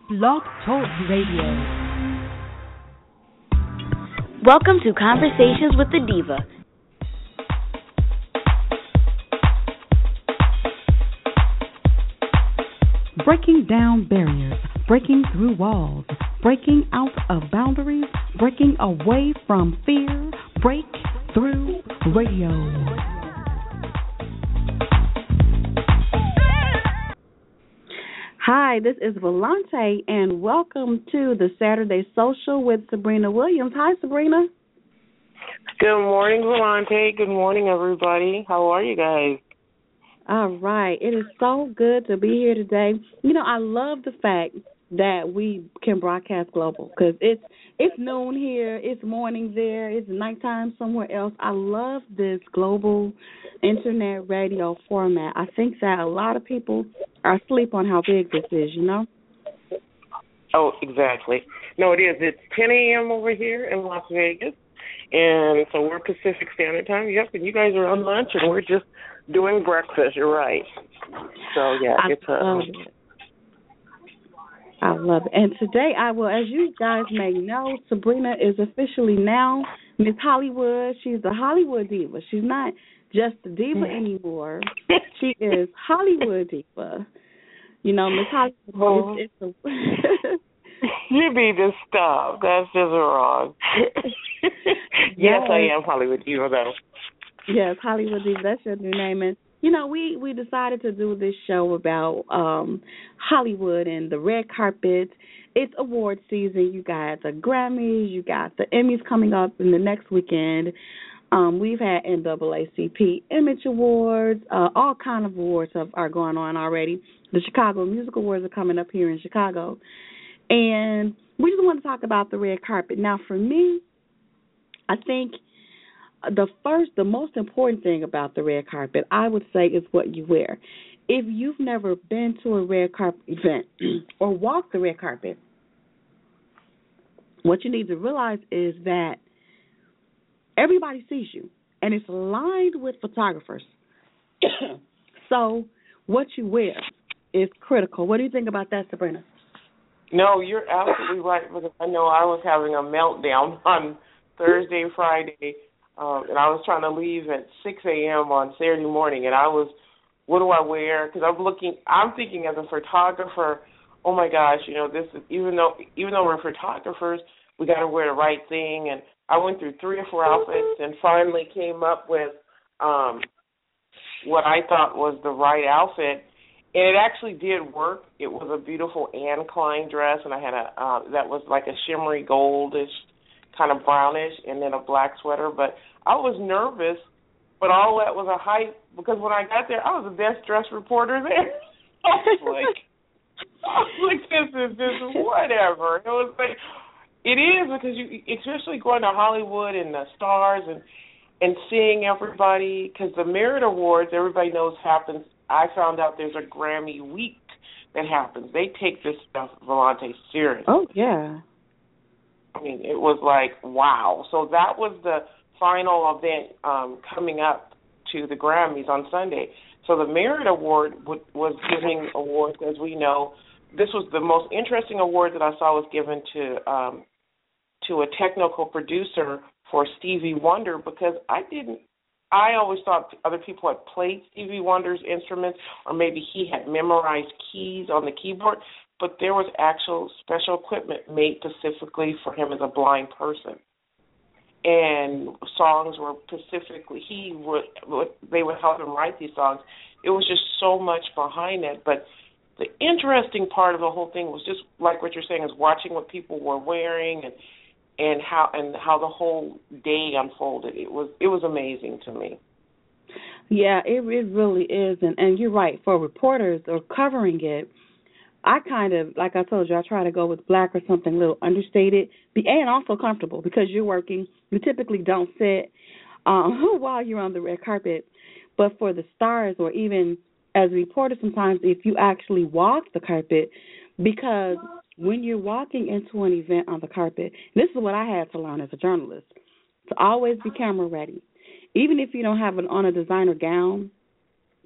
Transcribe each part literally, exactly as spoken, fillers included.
Blog Talk Radio. Welcome to Conversations with the Diva. Breaking down barriers, breaking through walls, breaking out of boundaries, breaking away from fear. Breakthrough Radio. Hi, this is Volante, and welcome to the Saturday Social with Sabrina Williams. Hi, Sabrina. Good morning, Volante. Good morning, everybody. How are you guys? All right. It is so good to be here today. You know, I love the fact that we can broadcast global because it's it's noon here, it's morning there, it's nighttime somewhere else. I love this global internet radio format. I think that a lot of people are asleep on how big this is, you know? Oh, exactly. No, it is. It's ten a.m. over here in Las Vegas, and so we're Pacific Standard Time. Yep, and you guys are on lunch, and we're just doing breakfast. You're right. So, yeah, I it's a... love it. I love it. And today I will, as you guys may know, Sabrina is officially now Miss Hollywood. She's the Hollywood Diva. She's not just a diva anymore. She is Hollywood Diva. You know, Miss Hollywood is it's a You need to stop. That's just wrong. Yes, yes, I am Hollywood Diva, though. Yes, Hollywood Diva. That's your new name. And you know, we, we decided to do this show about um, Hollywood and the red carpet. It's award season. You got the Grammys. You got the Emmys coming up in the next weekend. Um, we've had N double A C P Image Awards. Uh, all kind of awards have, are going on already. The Chicago Music Awards are coming up here in Chicago. And we just want to talk about the red carpet. Now, for me, I think the first, the most important thing about the red carpet, I would say, is what you wear. If you've never been to a red carpet event or walked the red carpet, what you need to realize is that everybody sees you, and it's lined with photographers. So what you wear is critical. What do you think about that, Sabrina? No, you're absolutely right, because I know I was having a meltdown on Thursday, Friday, Um, and I was trying to leave at six a.m. on Saturday morning, and I was, what do I wear? Because I'm looking, I'm thinking as a photographer, oh my gosh, you know, this is, even though even though we're photographers, we got to wear the right thing. And I went through three or four outfits and finally came up with um, what I thought was the right outfit, and it actually did work. It was a beautiful Anne Klein dress, and I had a uh, that was like a shimmery goldish, kind of brownish, and then a black sweater. But I was nervous, but all that was a hype, because when I got there, I was the best dressed reporter there. I was like, I was like, this is just whatever. It was like, it is, because you, especially going to Hollywood and the stars and and seeing everybody, because the Merit Awards, everybody knows happens. I found out there's a Grammy week that happens. They take this stuff, Volante, serious. Oh, yeah. I mean, it was like, wow. So that was the final event um, coming up to the Grammys on Sunday. So the Merit Award w- was giving awards, as we know. This was the most interesting award that I saw was given to um, to a technical producer for Stevie Wonder, because I didn't, I always thought other people had played Stevie Wonder's instruments, or maybe he had memorized keys on the keyboard, but there was actual special equipment made specifically for him as a blind person. And songs were specifically, he would, would, they would help him write these songs. It was just so much behind it. But the interesting part of the whole thing was just like what you're saying, is watching what people were wearing and and how and how the whole day unfolded. It was it was amazing to me. Yeah, it it really is, and and you're right. For reporters or covering it, I kind of, like I told you, I try to go with black or something a little understated, and also comfortable, because you're working. You typically don't sit um, while you're on the red carpet. But for the stars, or even as a reporter, sometimes if you actually walk the carpet, because when you're walking into an event on the carpet, this is what I had to learn as a journalist, to always be camera ready. Even if you don't have an, on a designer gown,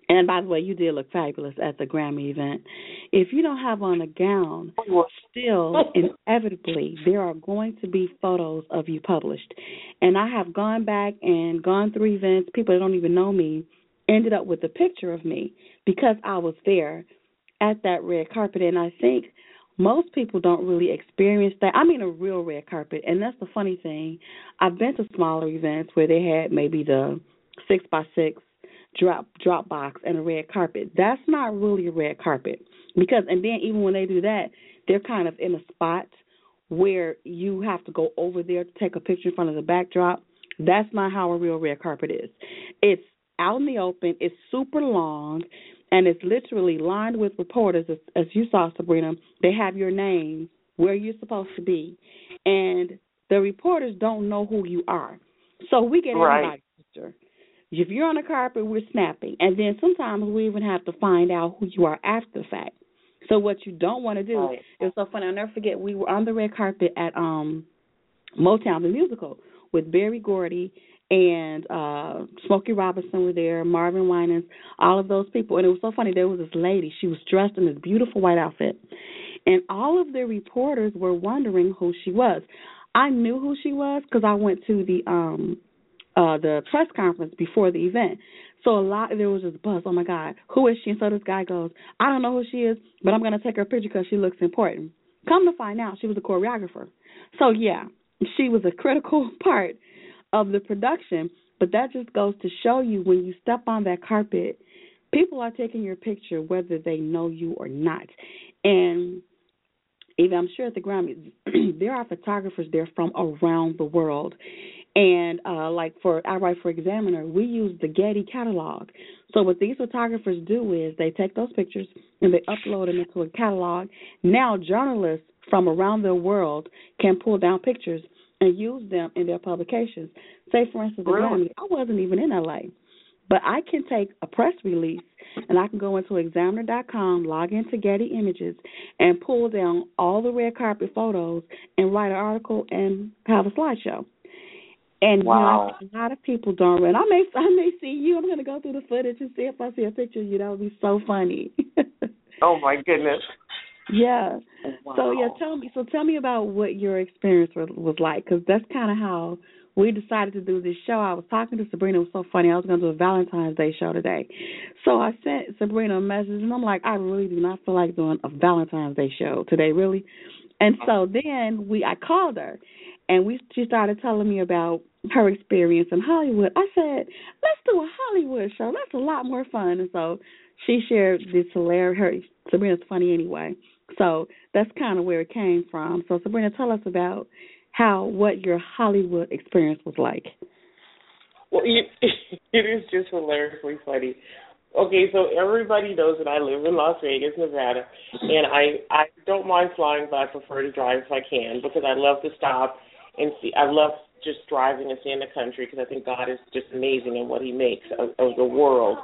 And by the way, you did look fabulous at the Grammy event. If you don't have on a gown, still, inevitably, there are going to be photos of you published. And I have gone back and gone through events, people that don't even know me, ended up with a picture of me because I was there at that red carpet. And I think most people don't really experience that. I mean a real red carpet. And that's the funny thing. I've been to smaller events where they had maybe the six by six drop drop box and a red carpet. That's not really a red carpet because, and then even when they do that, they're kind of in a spot where you have to go over there to take a picture in front of the backdrop. That's not how a real red carpet is. It's out in the open. It's super long, and it's literally lined with reporters. As, as you saw, Sabrina, they have your name, where you're supposed to be, and the reporters don't know who you are. So we get everybody's right. picture. If you're on the carpet, we're snapping. And then sometimes we even have to find out who you are after the fact. So what you don't want to do, right. it was so funny. I'll never forget, we were on the red carpet at um, Motown, the musical, with Berry Gordy and uh, Smokey Robinson were there, Marvin Winans, all of those people. And it was so funny. There was this lady. She was dressed in this beautiful white outfit. And all of the reporters were wondering who she was. I knew who she was because I went to the um, – Uh, the press conference before the event. So a lot, there was this buzz, oh, my God, who is she? And so this guy goes, I don't know who she is, but I'm going to take her picture because she looks important. Come to find out, she was a choreographer. So, yeah, she was a critical part of the production, but that just goes to show you when you step on that carpet, people are taking your picture whether they know you or not. And even I'm sure at the Grammys, there are photographers there from around the world. And uh, like for I write for Examiner, we use the Getty catalog. So what these photographers do is they take those pictures and they upload them into a catalog. Now journalists from around the world can pull down pictures and use them in their publications. Say, for instance, the really? Grammy, I wasn't even in L A, but I can take a press release and I can go into examiner dot com, log into Getty Images, and pull down all the red carpet photos and write an article and have a slideshow. And wow. you know, a lot of people don't read. I may, I may see you. I'm going to go through the footage and see if I see a picture of you. That would be so funny. Oh my goodness. Yeah. Wow. So yeah, tell me. So tell me about what your experience was, was like, because that's kind of how we decided to do this show. I was talking to Sabrina. It was so funny. I was going to do a Valentine's Day show today, so I sent Sabrina a message, and I'm like, I really do not feel like doing a Valentine's Day show today, really. And so then we, I called her, and we she started telling me about her experience in Hollywood. I said, let's do a Hollywood show. That's a lot more fun. And so she shared this hilarious, her, Sabrina's funny anyway. So that's kind of where it came from. So Sabrina, tell us about how, what your Hollywood experience was like. Well, it, it is just hilariously funny. Okay, so everybody knows that I live in Las Vegas, Nevada, and I, I don't mind flying, but I prefer to drive if I can because I love to stop and see. I love just driving and seeing the country because I think God is just amazing in what he makes of, of the world.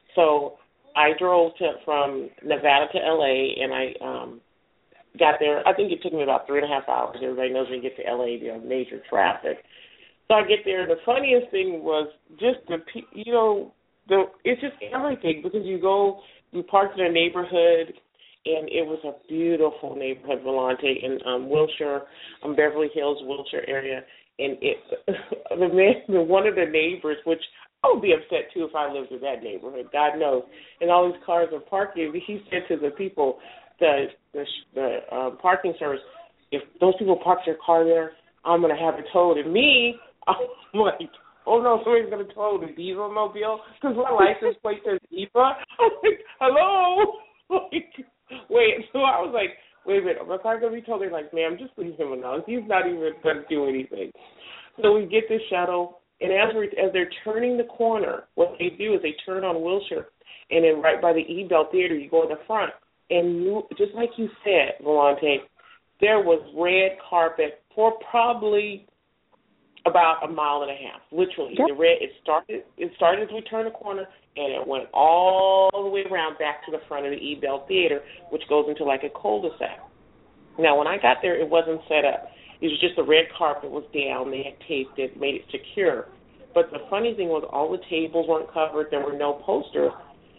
So I drove to, from Nevada to L A, and I um, got there. I think it took me about three and a half hours. Everybody knows when you get to L A, you have major traffic. So I get there, and the funniest thing was just the, you know, the it's just everything because you go, you park in a neighborhood, and it was a beautiful neighborhood, Volante, in um, Wilshire, um, Beverly Hills, Wilshire area. And it, the man, one of the neighbors, which I would be upset too if I lived in that neighborhood, God knows. And all these cars are parking. He said to the people, the the, the uh, parking service, if those people park their car there, I'm going to have it towed. And me, I'm like, oh no, somebody's going to tow the diesel mobile because my license plate says Diva. I'm like, hello, like, wait. So I was like, wait a minute, my car's going to be towed. They're like, ma'am, just leave him alone. He's not even going to do anything. So we get this shuttle, and as we as they're turning the corner, what they do is they turn on Wilshire, and then right by the E-Bell Theater, you go in the front, and you, just like you said, Volante, there was red carpet for probably about a mile and a half, literally. Yep. The red, it started, it started as we turned the corner, and it went all the way around back to the front of the E-Bell Theater, which goes into like a cul-de-sac. Now, when I got there, it wasn't set up. It was just the red carpet was down. They had taped it, made it secure. But the funny thing was all the tables weren't covered. There were no posters.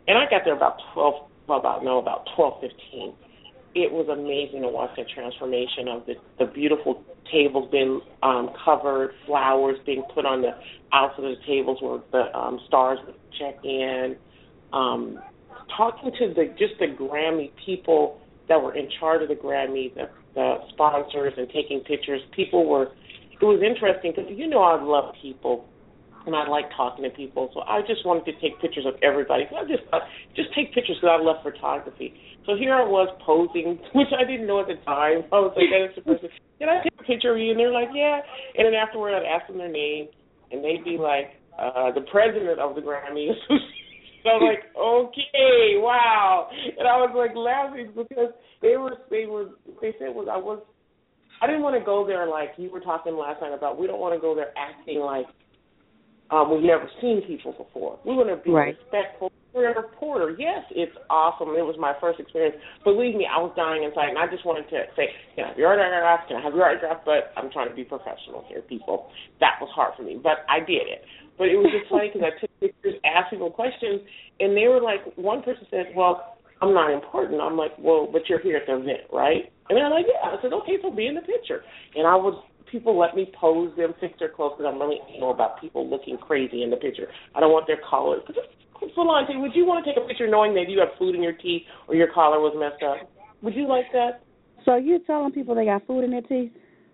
And I got there about twelve, well, about, no, about twelve fifteen. It was amazing to watch that transformation of the, the beautiful tables being um, covered, flowers being put on the outside of the tables where the um, stars would check in. Um, talking to the just the Grammy people that were in charge of the Grammy, the, the sponsors, and taking pictures. People were, it was interesting because, you know, I love people. And I like talking to people, so I just wanted to take pictures of everybody. So I just thought, just take pictures because I love photography. So here I was posing, which I didn't know at the time. I was like, that's the person. Can I take a picture of you? And they're like, yeah. And then afterward, I'd ask them their name, and they'd be like, uh, the president of the Grammys. So I was like, okay, wow. And I was like laughing because they were, they were, they said was I was, I didn't want to go there like you were talking last night about. We don't want to go there acting like. Um, we've never seen people before. We want to be right. respectful. We're a reporter. Yes, it's awesome. It was my first experience. Believe me, I was dying inside, and I just wanted to say, can I have your autograph? Can I have your autograph? But I'm trying to be professional here, people. That was hard for me, but I did it. But it was just funny because I took pictures, asked people questions, and they were like, one person said, well, I'm not important. I'm like, well, but you're here at the event, right? And they're like, yeah. I said, okay, so be in the picture. And I was people let me pose them, fix their clothes, because I'm really anal about people looking crazy in the picture. I don't want their collar. Volante, would you want to take a picture knowing that you have food in your teeth or your collar was messed up? Would you like that? So you're telling people they got food in their teeth?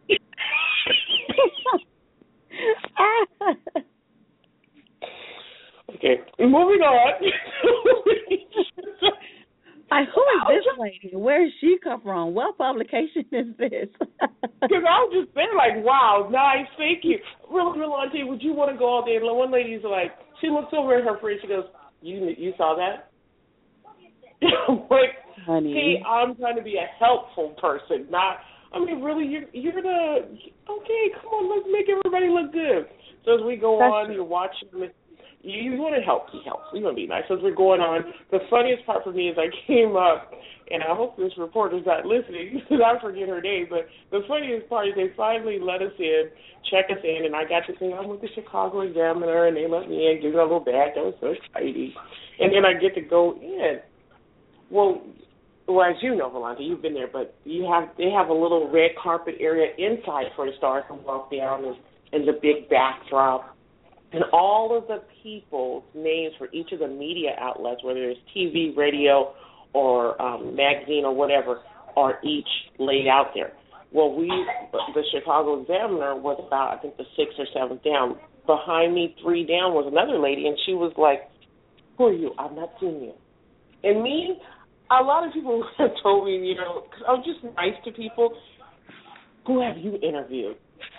Okay, moving on. Like, who is this lady? Where does she come from? What publication is this? Because I was just there like, wow, nice, thank you. Real, real auntie, would you want to go all day? And one lady's like, she looks over at her fridge, she goes, you you saw that? I'm like, honey. See, I'm trying to be a helpful person, not, I mean, really, you're, you're the, okay, come on, let's make everybody look good. So as we go That's on, true. you're watching this. You, you want to help, he helps. You want to be nice. As we're going on, the funniest part for me is I came up, and I hope this reporter's not listening because I forget her name, but the funniest part is they finally let us in, check us in, and I got to say, I'm with the Chicago Examiner, and they let me in, give me a little badge. That was so exciting. And then I get to go in. Well, well, as you know, Volante, you've been there, but you have they have a little red carpet area inside for the stars to walk down and, and the big backdrop. And all of the people's names for each of the media outlets, whether it's T V, radio, or um, magazine or whatever, are each laid out there. Well, we, the Chicago Examiner was about, I think, the sixth or seventh down. Behind me, three down, was another lady, and she was like, who are you? I've not seen you. And me, a lot of people have told me, you know, because I'm just nice to people, who have you interviewed?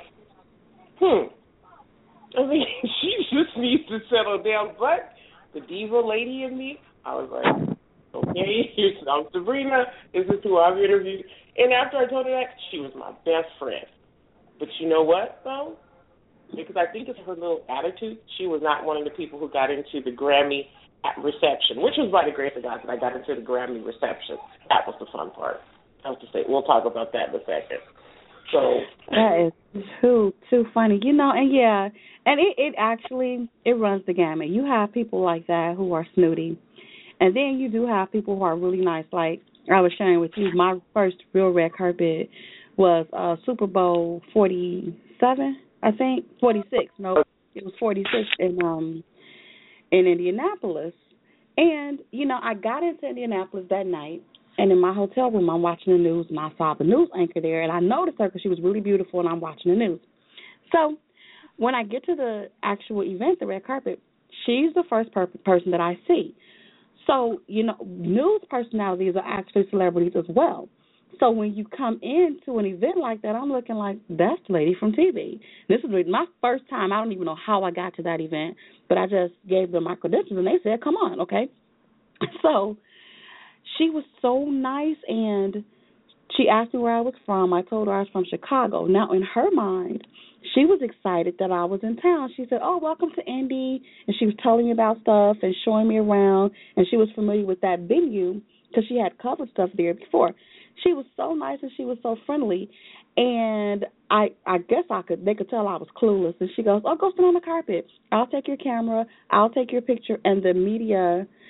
Hmm. I mean, she just needs to settle down. But the diva lady in me, I was like, okay, here's I'm Sabrina. This is who I've interviewed. And after I told her that, she was my best friend. But you know what, though? Because I think it's her little attitude. She was not one of the people who got into the Grammy reception, which was by the grace of God that I got into the Grammy reception. That was the fun part. I have to say, we'll talk about that in a second. So that is too too funny, you know. And yeah, and it, it actually it runs the gamut. You have people like that who are snooty, and then you do have people who are really nice. Like I was sharing with you, my first real red carpet was uh, Super Bowl forty-seven, I think forty-six. No, it was forty-six in um in Indianapolis, and you know I got into Indianapolis that night. And in my hotel room, I'm watching the news, and I saw the news anchor there, and I noticed her because she was really beautiful, and I'm watching the news. So when I get to the actual event, the red carpet, she's the first per- person that I see. So, you know, news personalities are actually celebrities as well. So when you come into an event like that, I'm looking like, that's the lady from T V. This is my first time. I don't even know how I got to that event, but I just gave them my credentials, and they said, come on, okay? So she was so nice, and she asked me where I was from. I told her I was from Chicago. Now, in her mind, she was excited that I was in town. She said, oh, welcome to Indy, and she was telling me about stuff and showing me around, and she was familiar with that venue because she had covered stuff there before. She was so nice, and she was so friendly, and I I guess I could they could tell I was clueless. And she goes, oh, go sit on the carpet. I'll take your camera. I'll take your picture, and the media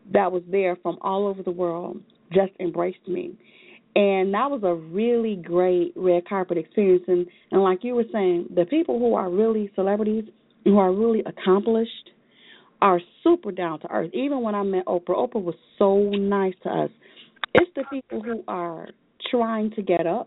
that was there from all over the world just embraced me. And that was a really great red carpet experience. And, and like you were saying, the people who are really celebrities, who are really accomplished, are super down to earth. Even when I met Oprah, Oprah was so nice to us. It's the people who are trying to get up,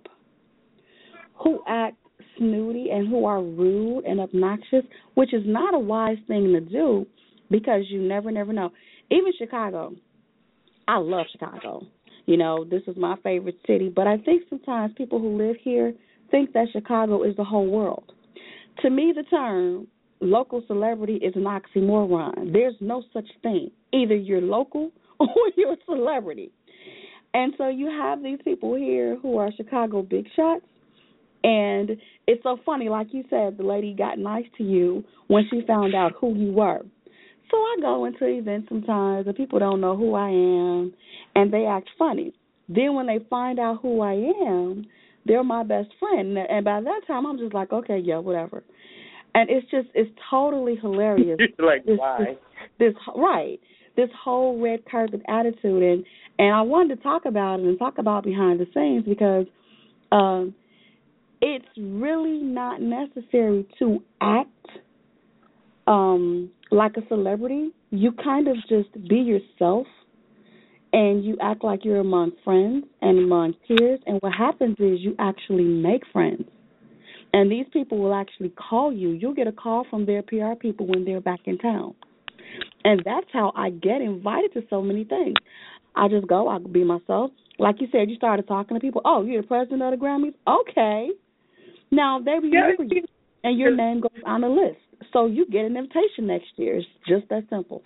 who act snooty and who are rude and obnoxious, which is not a wise thing to do because you never, never know. Even Chicago, I love Chicago. You know, this is my favorite city, but I think sometimes people who live here think that Chicago is the whole world. To me, the term local celebrity is an oxymoron. There's no such thing. Either you're local or you're a celebrity. And so you have these people here who are Chicago big shots, and it's so funny. Like you said, the lady got nice to you when she found out who you were. So I go into events sometimes, and people don't know who I am, and they act funny. Then when they find out who I am, they're my best friend. And by that time, I'm just like, okay, yeah, whatever. And it's just, it's totally hilarious. Like, this, why? This, this, right, this whole red carpet attitude. And, and I wanted to talk about it and talk about behind the scenes because um, it's really not necessary to act um, like a celebrity. You kind of just be yourself, and you act like you're among friends and among peers, and what happens is you actually make friends. And these people will actually call you. You'll get a call from their P R people when they're back in town. And that's how I get invited to so many things. I just go, I be myself. Like you said, you started talking to people. Oh, you're the president of the Grammys? Okay. Now, they remember you, and your name goes on the list. So you get an invitation next year. It's just that simple.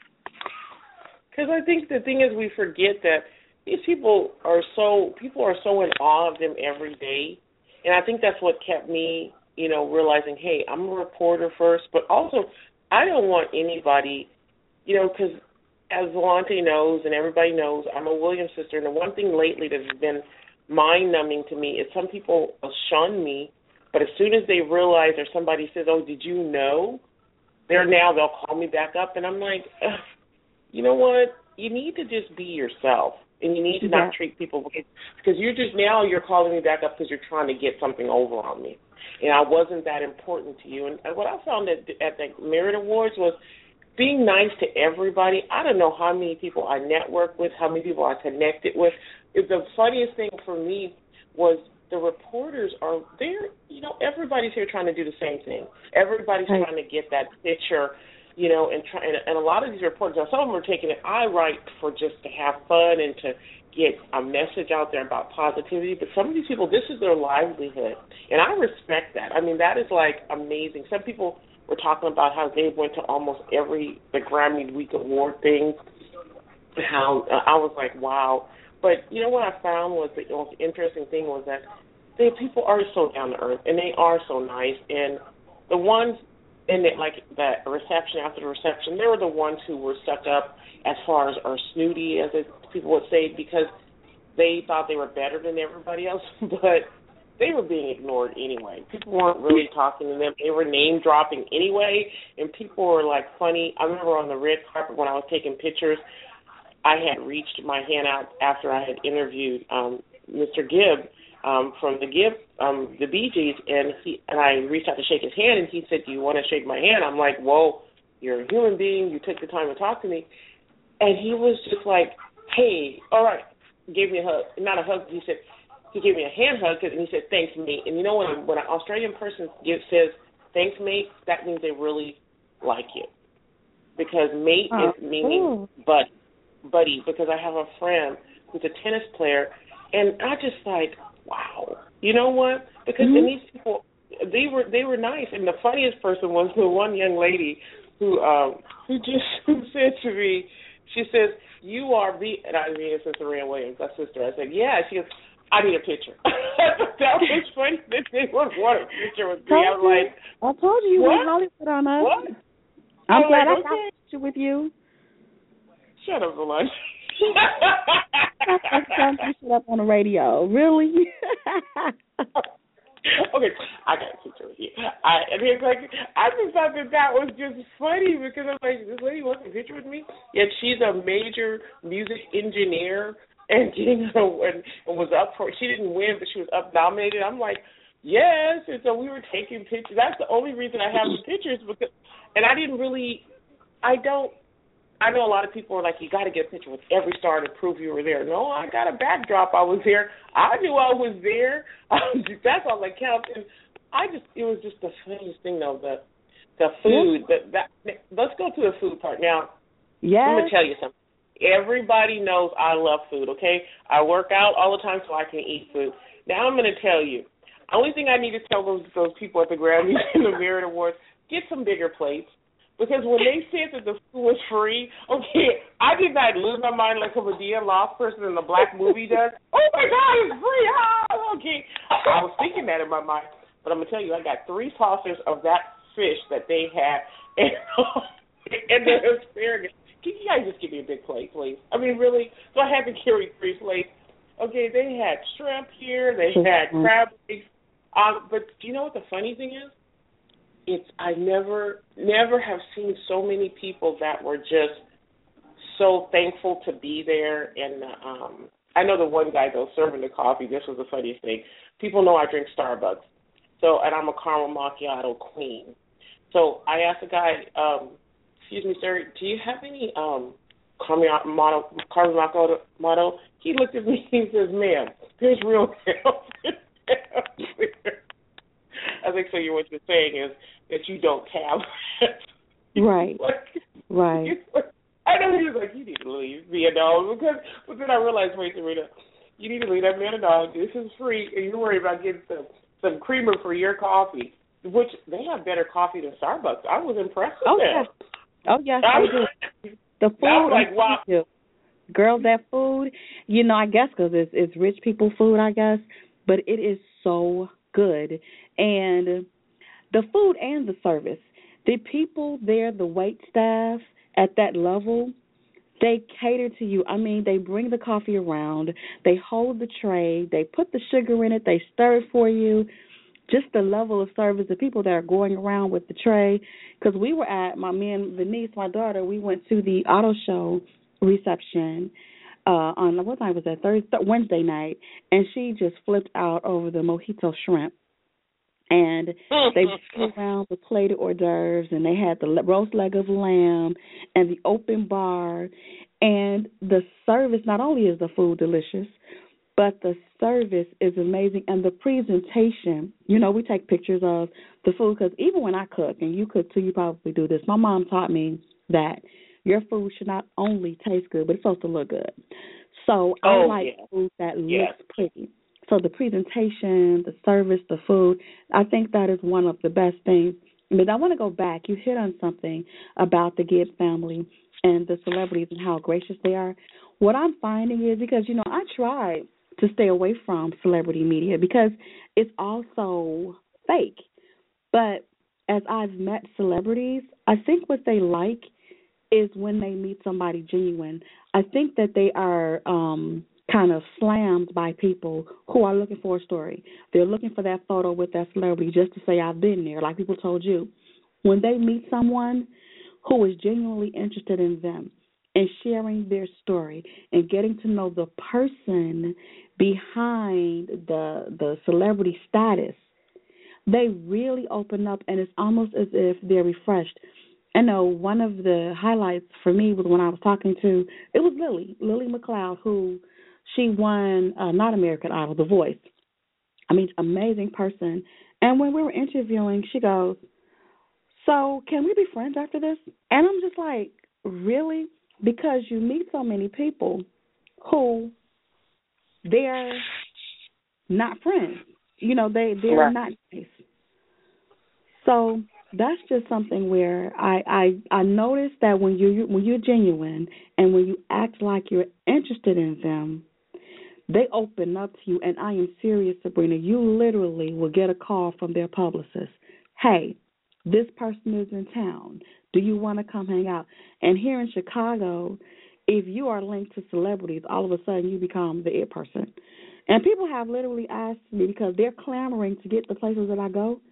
Because I think the thing is we forget that these people are so, people are so in awe of them every day. And I think that's what kept me, you know, realizing, hey, I'm a reporter first, but also I don't want anybody, you know, because as Volante knows and everybody knows, I'm a Williams sister, and the one thing lately that has been mind-numbing to me is some people shun me, but as soon as they realize or somebody says, oh, did you know, they're now, they'll call me back up, and I'm like, ugh, you know what, you need to just be yourself. And you need to not yeah. treat people, because you're just, now you're calling me back up because you're trying to get something over on me. And I wasn't that important to you. And what I found at, at the Merit Awards was being nice to everybody. I don't know how many people I networked with, how many people I connected with. The funniest thing for me was the reporters are there. You know, everybody's here trying to do the same thing. Everybody's right. trying to get that picture. You know, and, try, and and a lot of these reporters, now some of them are taking it, I write for just to have fun and to get a message out there about positivity, but some of these people, this is their livelihood, and I respect that. I mean, that is, like, amazing. Some people were talking about how they went to almost every, the Grammy Week Award thing, how uh, I was like, wow. But, you know, what I found was the most interesting thing was that they, people are so down to earth, and they are so nice, and the ones and it, like that reception after the reception, they were the ones who were stuck up as far as or snooty, as it, people would say, because they thought they were better than everybody else, but they were being ignored anyway. People weren't really talking to them. They were name dropping anyway, and people were like funny. I remember on the red carpet when I was taking pictures, I had reached my hand out after I had interviewed um, Mister Gibb. Um, from the Gibb, um, the Bee Gees, and he and I reached out to shake his hand, and he said, "Do you want to shake my hand?" I'm like, "Whoa, you're a human being. You took the time to talk to me," and he was just like, "Hey, all right," gave me a hug, not a hug. He said he gave me a hand hug, and he said, "Thanks, mate." And you know when when an Australian person gives says, "Thanks, mate," that means they really like you, because mate oh, is meaning buddy, buddy. Because I have a friend who's a tennis player, and I just like. Wow, you know what? Because mm-hmm. and these people, they were they were nice, and the funniest person was the one young lady who um who just who said to me, she says, "You are the," and I mean it's Serena Williams, my sister. I said, "Yeah." She goes, "I need a picture." That was funny that they would want a picture with me. I'm like, I told you you were Hollywood on us. What? I'm I'm glad like, I got okay. a picture with you. Shut up, Valon. That's time to shut up on the radio. Really? Okay, I got a picture with you. I and it's like I just thought that that was just funny because I'm like, this lady wants a picture with me, yet she's a major music engineer and you know and, and was up for. She didn't win, but she was up nominated. I'm like, yes, and so we were taking pictures. That's the only reason I have the pictures because, and I didn't really, I don't. I know a lot of people are like, you got to get a picture with every star to prove you were there. No, I got a backdrop. I was there. I knew I was there. That's all that counts. And I just, it was just the funniest thing, though, the the food. The, that, let's go to the food part. Now, yes. I'm going to tell you something. Everybody knows I love food, okay? I work out all the time so I can eat food. Now I'm going to tell you, the only thing I need to tell those, those people at the Grammys and the Merit Awards, get some bigger plates. Because when they said that the food was free, okay, I did not lose my mind like a Medea Lost person in the black movie does. Oh, my God, it's free. Ah, okay. I was thinking that in my mind. But I'm going to tell you, I got three saucers of that fish that they had and, and the asparagus. Can you guys just give me a big plate, please? I mean, really? So I had to carry three plates. Okay, they had shrimp here. They had crab legs. Um, but do you know what the funny thing is? It's I never never have seen so many people that were just so thankful to be there. And um, I know the one guy though serving the coffee. This was the funniest thing. People know I drink Starbucks, so and I'm a caramel macchiato queen. So I asked the guy, um, "Excuse me, sir, do you have any um, caramel macchiato?" He looked at me. He says, "Ma'am, there's real milk." I think so. What you're saying is that you don't have it. Right. Right. I know he was like, you need to leave, be a dog. Because, but then I realized, wait, Serena, you need to leave that man a dog. This is free, and you're worried about getting some, some creamer for your coffee, which they have better coffee than Starbucks. I was impressed with oh, that. Yes. Oh, yes, they do. The food, I was like, wow. Girl, that food, you know, I guess because it's, it's rich people food, I guess, but it is so good. And the food and the service, the people there, the wait staff at that level, they cater to you. I mean, they bring the coffee around, they hold the tray, they put the sugar in it, they stir it for you. Just the level of service, the people that are going around with the tray. Because we were at, my me and Venice, my daughter, we went to the auto show reception uh, on, what night was that, Thursday, Wednesday night, and she just flipped out over the mojito shrimp. And they went around with plated hors d'oeuvres, and they had the roast leg of lamb and the open bar. And the service, not only is the food delicious, but the service is amazing. And the presentation, you know, we take pictures of the food because even when I cook, and you cook too, you probably do this, my mom taught me that your food should not only taste good, but it's supposed to look good. So I oh, like yeah. food that yeah. looks pretty. So the presentation, the service, the food, I think that is one of the best things. But I want to go back. You hit on something about the Gibbs family and the celebrities and how gracious they are. What I'm finding is because, you know, I try to stay away from celebrity media because it's also fake. But as I've met celebrities, I think what they like is when they meet somebody genuine. I think that they are um, kind of slammed by people who are looking for a story. They're looking for that photo with that celebrity just to say, I've been there, like people told you. When they meet someone who is genuinely interested in them and sharing their story and getting to know the person behind the the celebrity status, they really open up, and it's almost as if they're refreshed. I know one of the highlights for me was when I was talking to, it was Lily, Lily McLeod, who she won uh, not American Idol, The Voice. I mean, amazing person. And when we were interviewing, she goes, so can we be friends after this? And I'm just like, really? Because you meet so many people who they're not friends. You know, they, they're right. not nice. So that's just something where I, I I noticed that when you when you're genuine and when you act like you're interested in them, they open up to you. And I am serious, Sabrina. You literally will get a call from their publicist. Hey, this person is in town. Do you want to come hang out? And here in Chicago, if you are linked to celebrities, all of a sudden you become the it person. And people have literally asked me because they're clamoring to get the places that I go.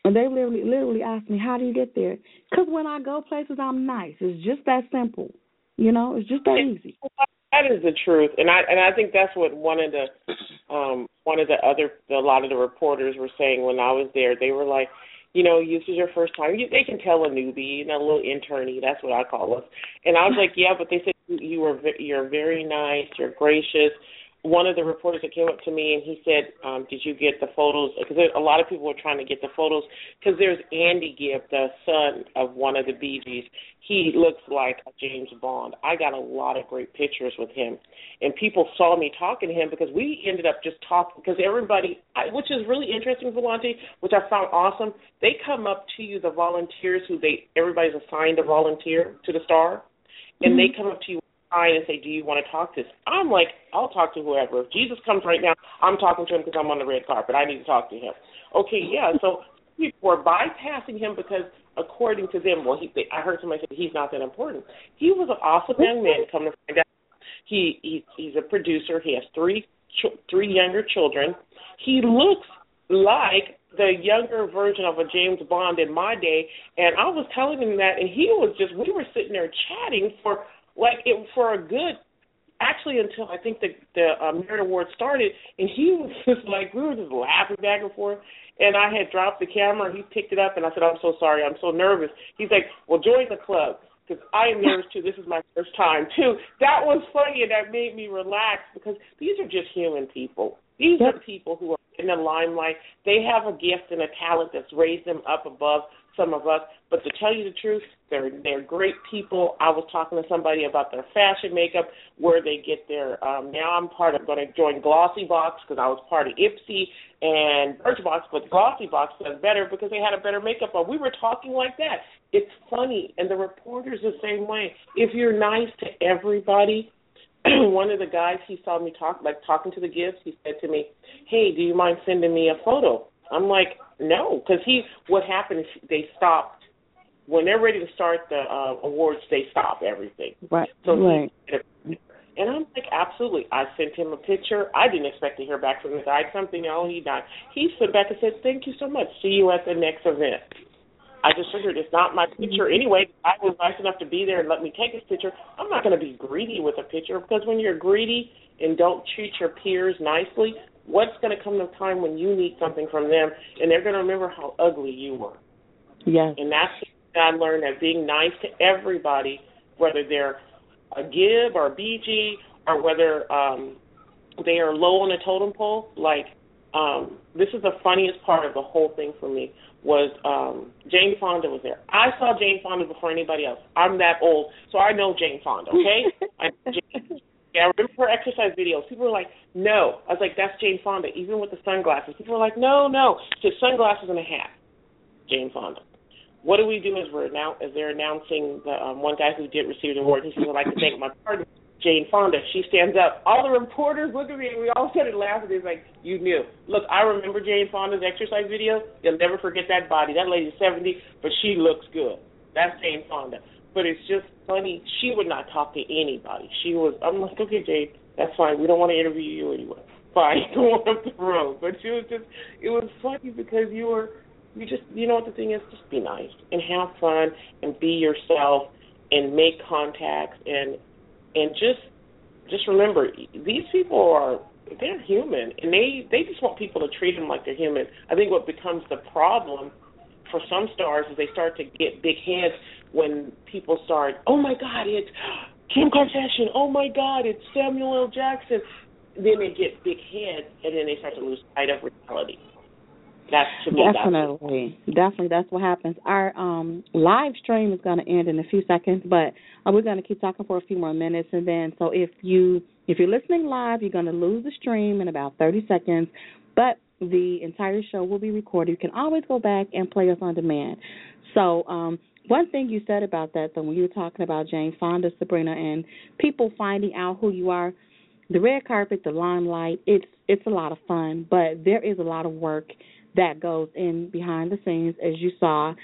And they literally, literally asked me, how do you get there? Because when I go places, I'm nice. It's just that simple. You know, it's just that easy. That is the truth, and I and I think that's what one of the um, one of the other a lot of the reporters were saying when I was there. They were like, you know, this is your first time. You, they can tell a newbie, you know, a little internee. That's what I call us. And I was like, yeah, but they said you were you're very nice, you're gracious. One of the reporters that came up to me and he said, um, did you get the photos? Because a lot of people were trying to get the photos because there's Andy Gibb, the son of one of the Bee Gees. He looks like a James Bond. I got a lot of great pictures with him. And people saw me talking to him because we ended up just talking because everybody, which is really interesting, Volante, which I found awesome, they come up to you, the volunteers who they, everybody's assigned a volunteer to the Star, and mm-hmm. they come up to you and say, do you want to talk to us? I'm like, I'll talk to whoever. If Jesus comes right now, I'm talking to him because I'm on the red carpet. I need to talk to him. Okay, yeah, so people are bypassing him because according to them, well, he, they, I heard somebody say he's not that important. He was an awesome young man, come to find out. He, he He's a producer. He has three ch- three younger children. He looks like the younger version of a James Bond in my day, and I was telling him that, and he was just, we were sitting there chatting for Like it for a good, actually until I think the the uh, Merit Award started, and he was just like we were just laughing back and forth. And I had dropped the camera, he picked it up, and I said, "I'm so sorry, I'm so nervous." He's like, "Well, join the club because I am nervous too. This is my first time too." That was funny, and that made me relax because these are just human people. These yep. are people who are in the limelight. They have a gift and a talent that's raised them up above some of us, but to tell you the truth, they're they're great people. I was talking to somebody about their fashion makeup, where they get their. Um, now I'm part of going to join Glossy Box because I was part of Ipsy and Birchbox, but Glossy Box does better because they had a better makeup on. We were talking like that. It's funny, and the reporter's the same way. If you're nice to everybody. One of the guys, he saw me talk, like talking to the gifts. He said to me, "Hey, do you mind sending me a photo?" I'm like, no, because he. What happened is they stopped when they're ready to start the uh, awards. They stop everything. Right. So right. He, and I'm like, absolutely. I sent him a picture. I didn't expect to hear back from the guy. Something else he died. He sent back and said, "Thank you so much. See you at the next event." I just figured it's not my picture anyway. I was nice enough to be there and let me take his picture. I'm not going to be greedy with a picture because when you're greedy and don't treat your peers nicely, what's going to come to a time when you need something from them and they're going to remember how ugly you were. Yes. And that's what I learned, that being nice to everybody, whether they're a Gibb or a B G or whether um, they are low on the totem pole. Like, um, this is the funniest part of the whole thing for me. Was um, Jane Fonda was there. I saw Jane Fonda before anybody else. I'm that old, so I know Jane Fonda, okay? I, Jane, yeah, I remember her exercise videos. People were like, no. I was like, that's Jane Fonda, even with the sunglasses. People were like, no, no. Just sunglasses and a hat, Jane Fonda. What do we do as we're now as they're announcing the um, one guy who did receive the award? He said, I'd like to thank my partner, Jane Fonda. She stands up. All the reporters look at me, and we all started laughing. It's like, you knew. Look, I remember Jane Fonda's exercise video. You'll never forget that body. That lady's seventy, but she looks good. That's Jane Fonda. But it's just funny. She would not talk to anybody. She was, I'm like, okay, Jane, that's fine. We don't want to interview you anyway. Fine, go on up the road. But she was just, it was funny because you were, you just, you know what the thing is? Just be nice and have fun and be yourself and make contacts and, And just just remember, these people are, they're human, and they, they just want people to treat them like they're human. I think what becomes the problem for some stars is they start to get big heads when people start, oh, my God, it's Kim Kardashian. Oh, my God, it's Samuel L. Jackson. Then they get big heads, and then they start to lose sight of reality. That's to me, definitely, that's definitely, that's what happens. Our um, live stream is going to end in a few seconds, but uh, we're going to keep talking for a few more minutes, and then so if you if you're listening live, you're going to lose the stream in about thirty seconds, but the entire show will be recorded. You can always go back and play us on demand. So um, one thing you said about that, though, when you were talking about Jane Fonda, Sabrina, and people finding out who you are, the red carpet, the limelight, it's it's a lot of fun, but there is a lot of work that goes in behind the scenes, as you saw.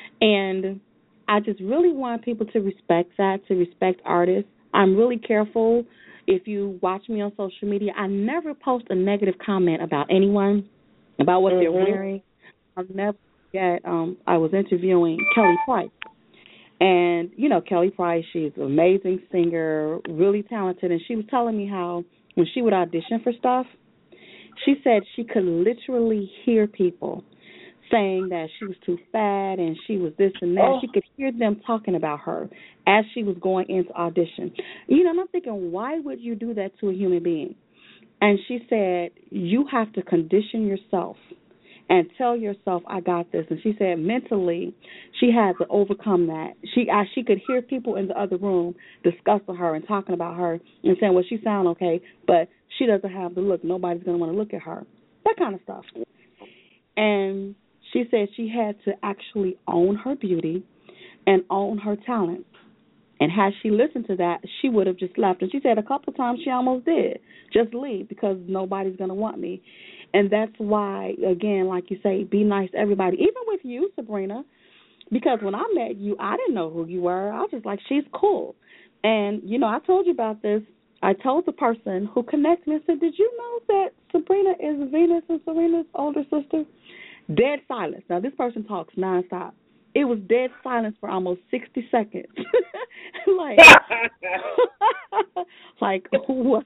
And I just really want people to respect that, to respect artists. I'm really careful. If you watch me on social media, I never post a negative comment about anyone, about what mm-hmm. they're wearing. I'll never at um I was interviewing Kelly Price. And, you know, Kelly Price, she's an amazing singer, really talented, and she was telling me how when she would audition for stuff, she said she could literally hear people saying that she was too fat and she was this and that. Oh. She could hear them talking about her as she was going into audition. You know, and I'm thinking, why would you do that to a human being? And she said, you have to condition yourself and tell yourself, I got this. And she said mentally she had to overcome that. She I, she could hear people in the other room discussing her and talking about her and saying, well, she sound okay, but she doesn't have the look. Nobody's going to want to look at her. That kind of stuff. And she said she had to actually own her beauty and own her talent. And had she listened to that, she would have just left. And she said a couple of times she almost did, just leave because nobody's going to want me. And that's why, again, like you say, be nice to everybody, even with you, Sabrina, because when I met you, I didn't know who you were. I was just like, she's cool. And, you know, I told you about this. I told the person who connected me, I said, did you know that Sabrina is Venus and Serena's older sister? Dead silence. Now, this person talks nonstop. It was dead silence for almost sixty seconds. like, like, what?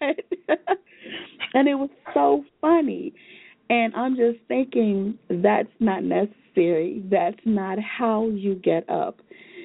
And it was so funny. And I'm just thinking that's not necessary. That's not how you get up.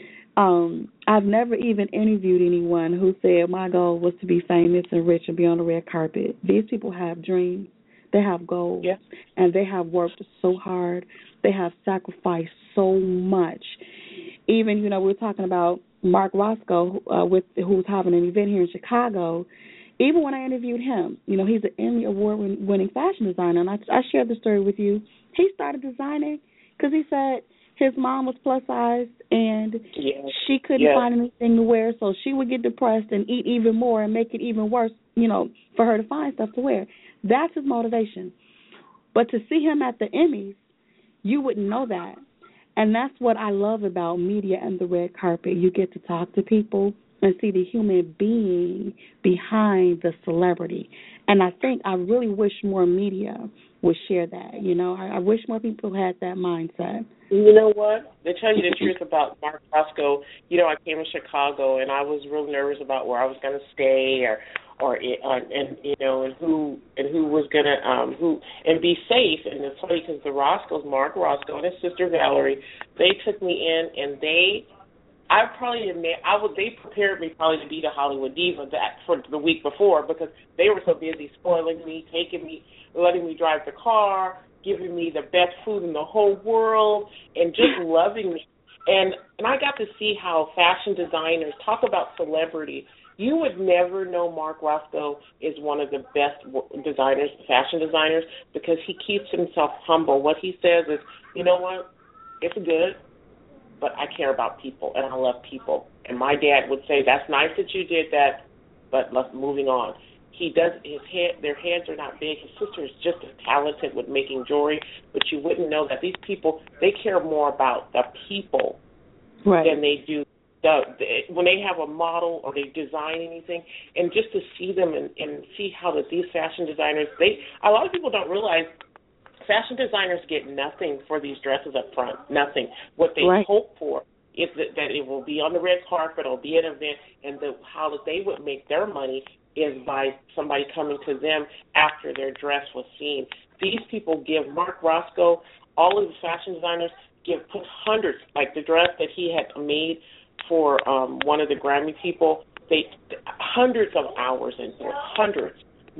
Um, I've never even interviewed anyone who said my goal was to be famous and rich and be on the red carpet. These people have dreams. They have goals. Yeah. And they have worked so hard. They have sacrificed so much. Even, you know, we were talking about Mark Roscoe, uh, with who was having an event here in Chicago. Even when I interviewed him, you know, he's an Emmy Award-winning fashion designer, and I, I shared the story with you. He started designing because he said his mom was plus-sized, and yes. she couldn't yes. find anything to wear, so she would get depressed and eat even more and make it even worse, you know, for her to find stuff to wear. That's his motivation. But to see him at the Emmys, you wouldn't know that. And that's what I love about media and the red carpet. You get to talk to people and see the human being behind the celebrity. And I think I really wish more media would share that. You know, I, I wish more people had that mindset. You know what? To tell you the truth about Mark Roscoe, you know, I came to Chicago and I was real nervous about where I was going to stay, or, or uh, and you know, and who and who was going to um who and be safe. And it's funny because the Roscoes, Mark Roscoe and his sister Valerie, they took me in and they. I probably admit I would. They prepared me probably to be the Hollywood diva that for the week before because they were so busy spoiling me, taking me, letting me drive the car, giving me the best food in the whole world, and just loving me. And and I got to see how fashion designers talk about celebrity. You would never know Mark Roscoe is one of the best designers, fashion designers, because he keeps himself humble. What he says is, you know what, it's good, but I care about people, and I love people. And my dad would say, that's nice that you did that, but let's moving on. He does, his head, their heads are not big. His sister is just as talented with making jewelry, but you wouldn't know that these people, they care more about the people right. than they do the, the, when they have a model or they design anything. And just to see them and, and see how that these fashion designers, they, a lot of people don't realize fashion designers get nothing for these dresses up front, nothing. What they right. hope for is that, that it will be on the red carpet or be an event, and the, how that they would make their money is by somebody coming to them after their dress was seen. These people give Mark Roscoe, all of the fashion designers, give put hundreds, like the dress that he had made for um, one of the Grammy people, they hundreds of hours in here, hundreds,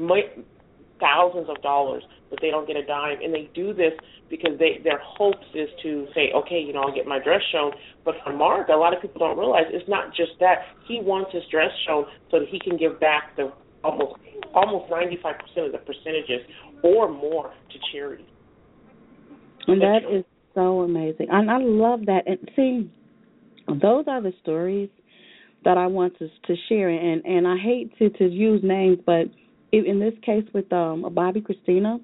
thousands of dollars, but they don't get a dime. And they do this because they their hopes is to say, okay, you know, I'll get my dress shown. But for Mark, a lot of people don't realize it's not just that. He wants his dress shown so that he can give back the almost almost ninety-five percent of the percentages or more to charity. And that is so amazing. And I love that. And see, those are the stories that I want to to share. And, and I hate to, to use names, but in this case with um, Bobby Christina,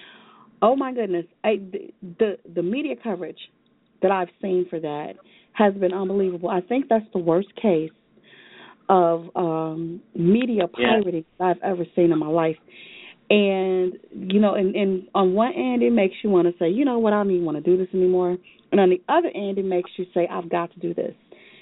oh my goodness, I, the the media coverage that I've seen for that has been unbelievable. I think that's the worst case of um, media pirating yeah. I've ever seen in my life. And, you know, and, and on one end, it makes you want to say, you know what, I don't even want to do this anymore. And on the other end, it makes you say, I've got to do this.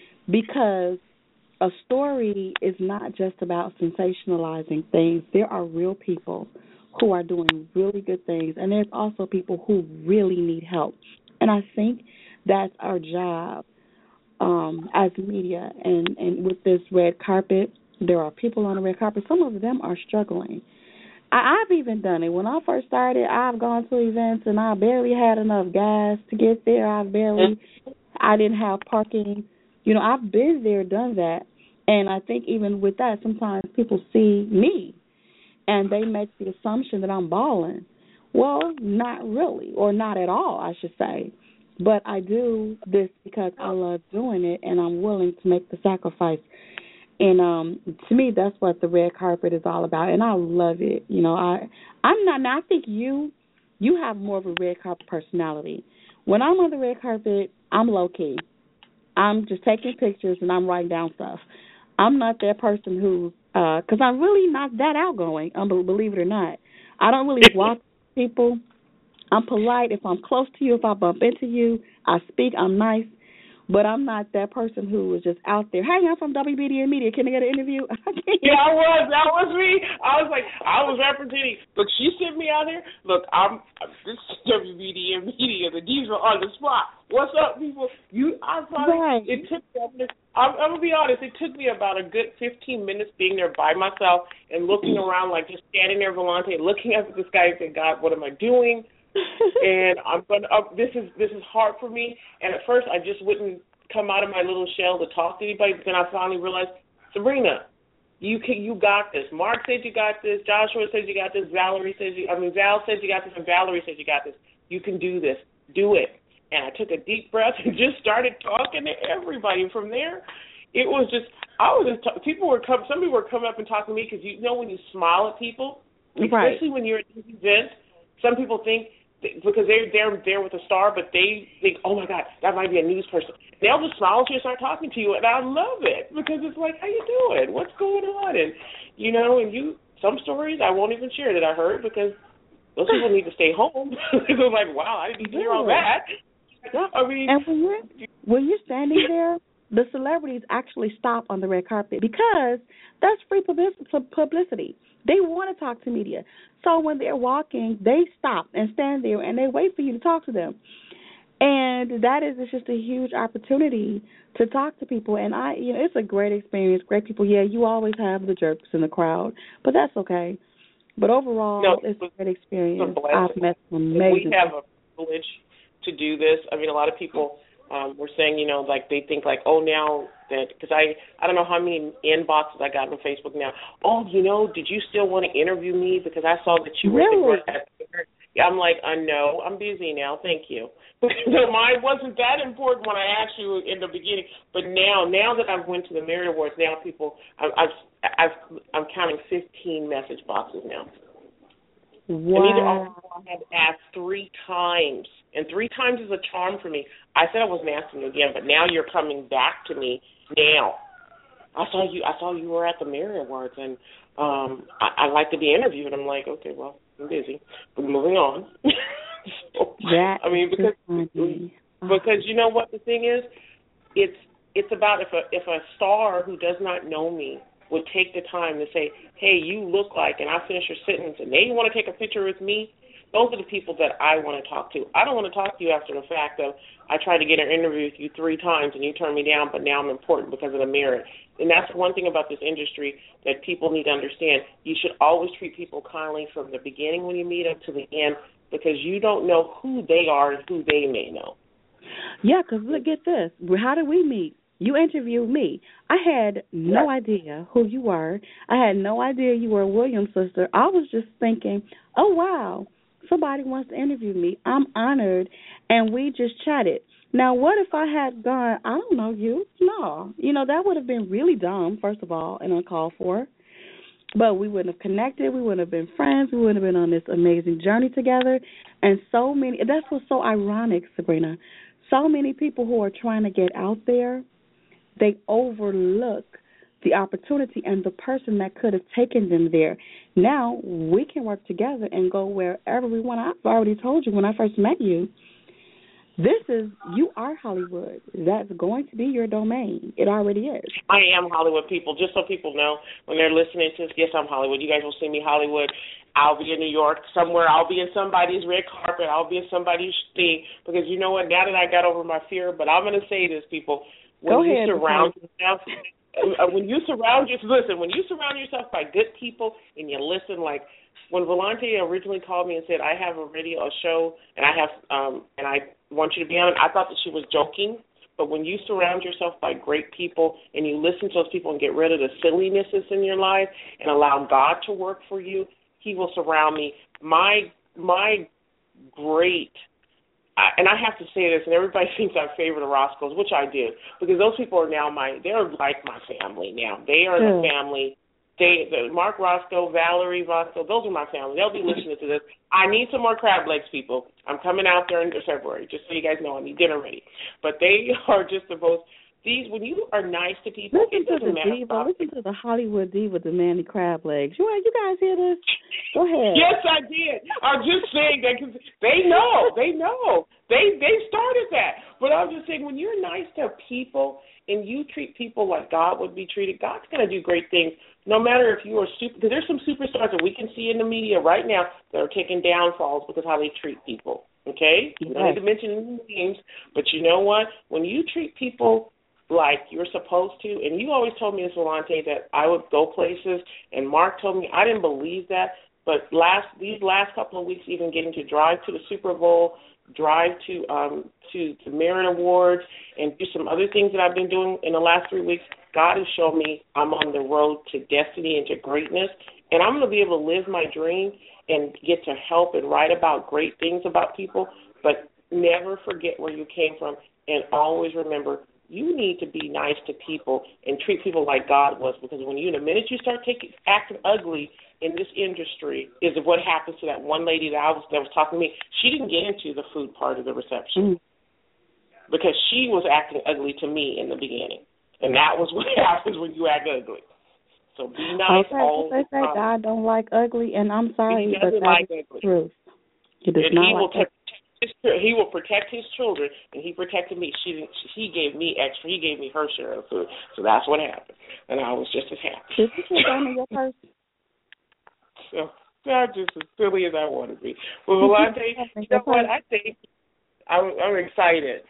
Because a story is not just about sensationalizing things. There are real people who are doing really good things, and there's also people who really need help. And I think that's our job um, as media. And, and with this red carpet, there are people on the red carpet. Some of them are struggling. I, I've even done it. When I first started, I've gone to events, and I barely had enough gas to get there. I barely, I didn't have parking. You know, I've been there, done that. And I think even with that, sometimes people see me, and they make the assumption that I'm balling. Well, not really, or not at all, I should say. But I do this because I love doing it, and I'm willing to make the sacrifice. And um, to me, that's what the red carpet is all about, and I love it. You know, I I'm not. Now I think you you have more of a red carpet personality. When I'm on the red carpet, I'm low key. I'm just taking pictures and I'm writing down stuff. I'm not that person who, because uh, I'm really not that outgoing, um, believe it or not. I don't really walk people. I'm polite if I'm close to you, if I bump into you. I speak, I'm nice. But I'm not that person who is just out there. Hey, I'm from W B D M Media. Can I get an interview? Yeah, I was. That was me. I was like, I was representing. Look, she sent me out here. Look, I'm this is W B D M Media. The D's are on the spot. What's up, people? You, I probably right. It took me. I'm, I'm gonna be honest. It took me about a good fifteen minutes being there by myself and looking around, like just standing there, Volante, looking up at the sky and saying, God, what am I doing? And I'm gonna. Uh, this is this is hard for me. And at first, I just wouldn't come out of my little shell to talk to anybody. But then I finally realized, Sabrina, you can, you got this. Mark said you got this. Joshua says you got this. Valerie says you. I mean, Val says you got this, and Valerie says you got this. You can do this. Do it. And I took a deep breath and just started talking to everybody. And from there, it was just I was just t- people were come. Some people were coming up and talking to me because you know when you smile at people, especially right. when you're at these events. Some people think because they're they're there with a star, but they think, oh my God, that might be a news person. They'll just smile at you and start talking to you, and I love it because it's like, how you doing? What's going on? And you know, and you some stories I won't even share that I heard because those people need to stay home. It was like, wow, I didn't hear all that. Yeah. I mean, and when you're when you're standing there, the celebrities actually stop on the red carpet because that's free publicity. They want to talk to media. So when they're walking, they stop and stand there and they wait for you to talk to them. And that is it's just a huge opportunity to talk to people. And I, you know, it's a great experience, great people. Yeah, you always have the jerks in the crowd, but that's okay. But overall, no, it's a great experience. I've met some amazing. We have a privilege to do this. I mean, a lot of people um, were saying, you know, like they think like, oh, now that because I I don't know how many inboxes I got on Facebook now. Oh, you know, did you still want to interview me because I saw that you were really? the yeah, I'm like, uh, no, I'm busy now. Thank you. So mine wasn't that important when I asked you in the beginning, but now now that I've went to the Merit Awards, now people I, I've I've I'm counting fifteen message boxes now. Wow. And either all I had asked three times, and three times is a charm for me. I said I wasn't asking you again, but now you're coming back to me. Now, I saw you. I saw you were at the Merit Awards, and um, I, I'd like to be interviewed. I'm like, okay, well, I'm busy. But moving on. so, that I mean, because because you know what the thing is, it's it's about if a if a star who does not know me would take the time to say, hey, you look like, and I finish your sentence, and they want to take a picture with me. Those are the people that I want to talk to. I don't want to talk to you after the fact of I tried to get an interview with you three times and you turned me down, but now I'm important because of the merit. And that's one thing about this industry that people need to understand. You should always treat people kindly from the beginning when you meet them to the end because you don't know who they are and who they may know. Yeah, because look at this. How did we meet? You interviewed me. I had no right. idea who you were. I had no idea you were a Williams sister. I was just thinking, oh, wow. Somebody wants to interview me. I'm honored, and we just chatted. Now, what if I had gone, I don't know you? No. You know, that would have been really dumb, first of all, and uncalled for. But we wouldn't have connected. We wouldn't have been friends. We wouldn't have been on this amazing journey together. And so many, that's what's so ironic, Sabrina. So many people who are trying to get out there, they overlook the opportunity and the person that could have taken them there. Now we can work together and go wherever we want. I've already told you when I first met you, this is, you are Hollywood. That's going to be your domain. It already is. I am Hollywood, people. Just so people know, when they're listening to this, yes, I'm Hollywood. You guys will see me Hollywood. I'll be in New York somewhere. I'll be in somebody's red carpet. I'll be in somebody's thing. Because you know what? Now that I got over my fear, but I'm going to say this, people. When Go you ahead, surround yourself, when you surround yourself, listen, when you surround yourself by good people and you listen, like when Volante originally called me and said, I have a radio a show and I have um and I want you to be on it, I thought that she was joking. But when you surround yourself by great people and you listen to those people and get rid of the silliness that's in your life and allow God to work for you, He will surround me. My my great, and I have to say this, and everybody thinks I favor the Roscoes, which I do, because those people are now my, they're like my family now. They are yeah. the family. They, the, Mark Roscoe, Valerie Roscoe, those are my family. They'll be listening to this. I need some more crab legs, people. I'm coming out there in February, just so you guys know I need dinner ready. But they are just the most, these, when you are nice to people, listen it to doesn't the matter. diva. Listen to the Hollywood diva demanding crab legs. You, you guys hear this? Go ahead. Yes, I did. I'm just saying that because they know. They know. They they started that. But I'm just saying, when you're nice to people and you treat people like God would be treated, God's going to do great things. No matter if you are super, because there's some superstars that we can see in the media right now that are taking downfalls because of how they treat people. Okay? Yes. You don't need to mention any names, but you know what? When you treat people like you're supposed to, and you always told me this, Volante, that I would go places, and Mark told me I didn't believe that, but last these last couple of weeks, even getting to drive to the Super Bowl, drive to um, to the Merit Awards, and do some other things that I've been doing in the last three weeks, God has shown me I'm on the road to destiny and to greatness, and I'm going to be able to live my dream and get to help and write about great things about people, but never forget where you came from, and always remember, you need to be nice to people and treat people like God was, because when you, the minute you start taking acting ugly in this industry, is what happens to that one lady that I was that was talking to me. She didn't get into the food part of the reception mm. because she was acting ugly to me in the beginning, and that was what happens when you act ugly. So be nice. Okay, all they say the time. God don't like ugly, and I'm sorry, he but doesn't that's like ugly. True. He does and not he like will protect his, he will protect his children, and he protected me. She didn't, he gave me extra. He gave me her share of food. So that's what happened, and I was just as happy. Did you put down in your purse? So that's just as silly as I want to be. Well, Volante, you know what? I think I'm, I'm excited.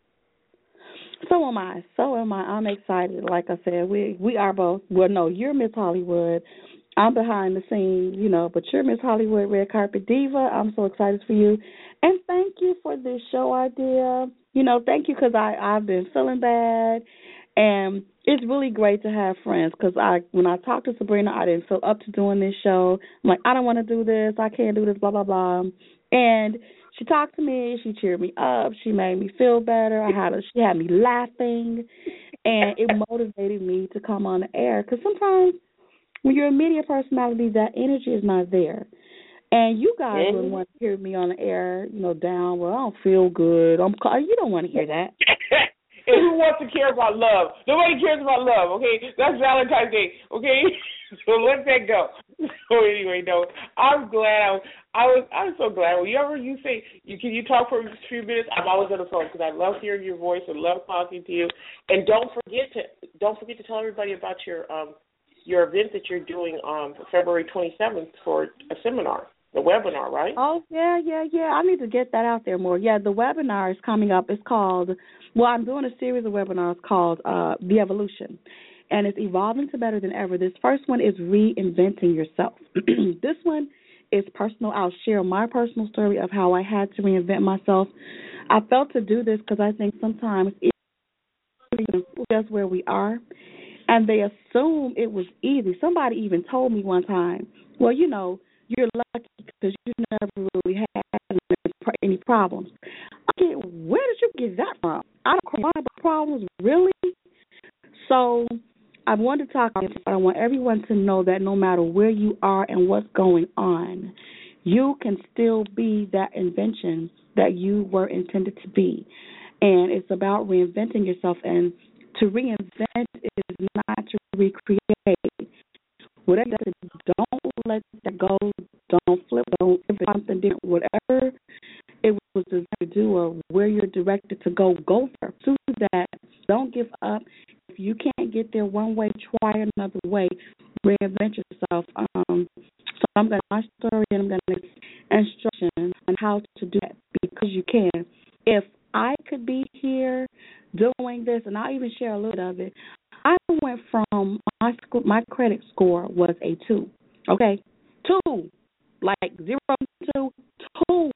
So am I. So am I. I'm excited. Like I said, we we are both. Well, no, you're Miss Hollywood. I'm behind the scenes, you know, but you're Miss Hollywood Red Carpet Diva. I'm so excited for you. And thank you for this show idea. You know, thank you because I've been feeling bad. And it's really great to have friends because I, when I talked to Sabrina, I didn't feel up to doing this show. I'm like, I don't want to do this. I can't do this, blah, blah, blah. And she talked to me. She cheered me up. She made me feel better. I had a, she had me laughing. And it motivated me to come on the air because sometimes when you're a media personality, that energy is not there. And you guys mm-hmm. wouldn't want to hear me on the air, you know, down, well, I don't feel good. I'm, you don't want to hear that. And who wants to care about love? Nobody cares about love, okay? That's Valentine's Day, okay? So let that go. So anyway, no, I'm glad. I was, I was, I was so glad. Whenever you say, you can you talk for a few minutes, I'm always on the phone because I love hearing your voice and love talking to you. And don't forget to don't forget to tell everybody about your um your event that you're doing on February twenty-seventh for a seminar. The webinar, right? Oh, yeah, yeah, yeah. I need to get that out there more. Yeah, the webinar is coming up. It's called, well, I'm doing a series of webinars called uh, The Evolution, and it's Evolving to Better Than Ever. This first one is Reinventing Yourself. This one is personal. I'll share my personal story of how I had to reinvent myself. I felt to do this because I think sometimes it's just where we are, and they assume it was easy. Somebody even told me one time, well, you know, you're lucky because you never really had any problems. Okay, where did you get that from? I don't cry about problems, really? So I want to talk about it, but I want everyone to know that no matter where you are and what's going on, you can still be that invention that you were intended to be. And it's about reinventing yourself. And to reinvent is not to recreate. Whatever that is, don't let that go. Don't flip. Don't if it's something different. Whatever it was designed to do or where you're directed to go, go there. Do that. Don't give up. If you can't get there one way, try another way. Reinvent yourself. Um, so I'm going to my story and I'm going to instructions on how to do that because you can. If I could be here doing this, and I'll even share a little bit of it. I went from my school, my credit score was a two. Okay, two, like zero to two.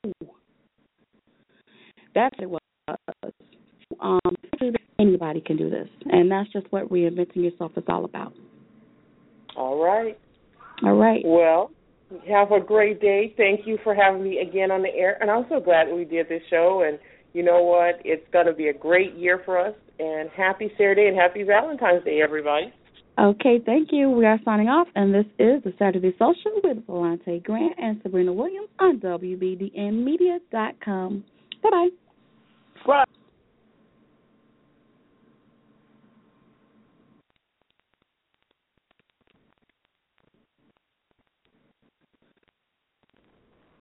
That's it was. Um, anybody can do this, and that's just what reinventing yourself is all about. All right. All right. Well, have a great day. Thank you for having me again on the air, and I'm so glad that we did this show. And you know what? It's going to be a great year for us. And happy Saturday and happy Valentine's Day, everybody. Okay, thank you. We are signing off, and this is the Saturday Social with Volante Grant and Sabrina Williams on W B D N media dot com. Bye-bye. Bye.